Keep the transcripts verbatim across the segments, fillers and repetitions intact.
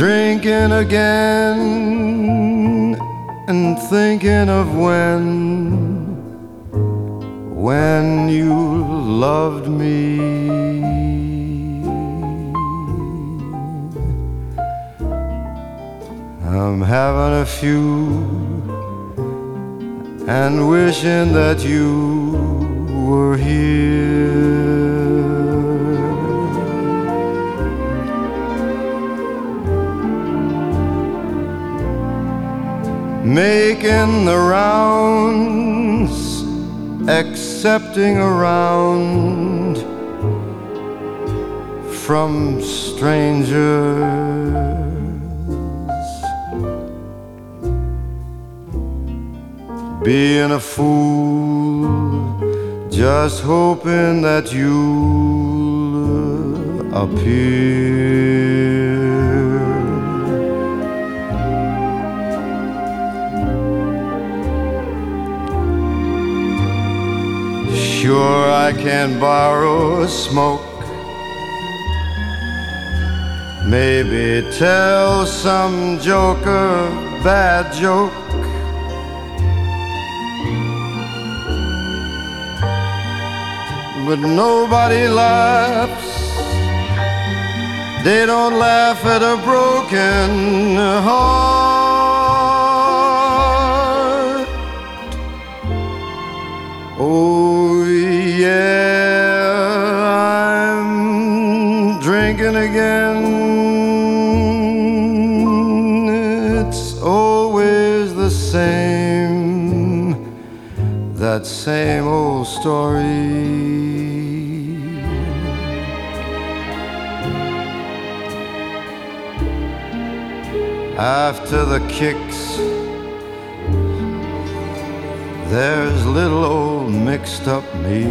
drinking again and thinking of when, when you loved me. I'm having a few and wishing that you were here. Making the rounds, accepting around from strangers, being a fool, just hoping that you'll appear. Sure, I can borrow a smoke, maybe tell some joker bad joke, but nobody laughs. They don't laugh at a broken heart. Oh yeah, I'm drinking again. It's always the same, that same old story. After the kicks, there's little old mixed up me.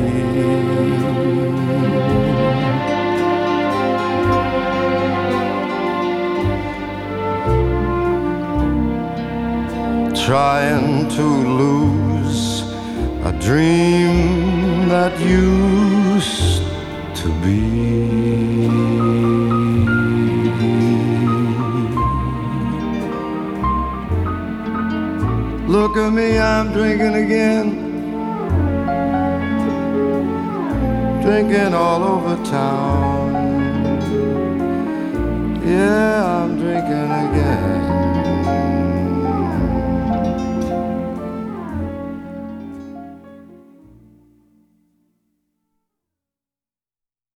Trying to lose a dream that used to be. Look at me, I'm drinking again, drinking all over town. Yeah, I'm drinking again.